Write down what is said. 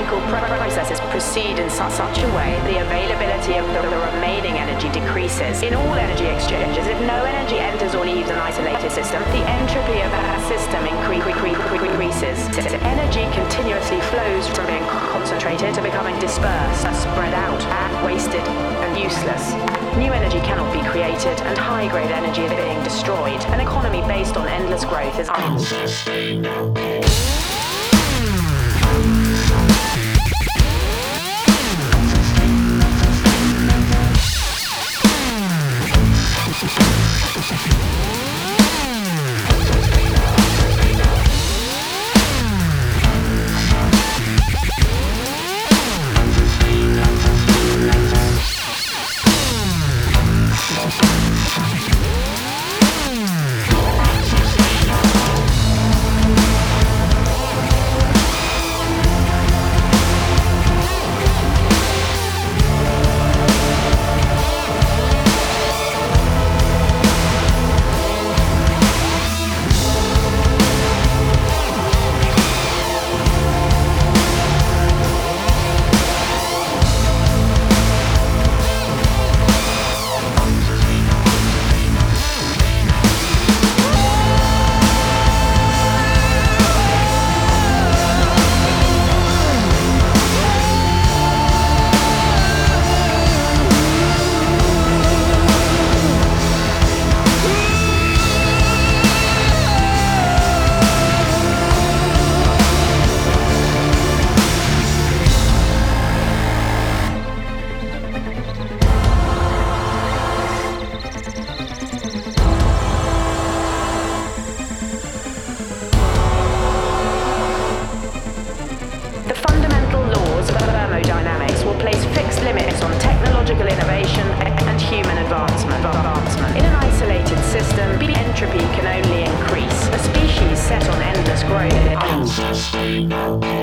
technological processes proceed in such a way the availability of the remaining energy decreases. In all energy exchanges, if no energy enters or leaves an isolated system, the entropy of that system increases. Energy continuously flows from being concentrated to becoming dispersed, spread out, wasted, and useless. New energy cannot be created, and high-grade energy is being destroyed. An economy based on endless growth is unsustainable. In an isolated system, entropy can only increase. A species set on endless growth is unsustainable.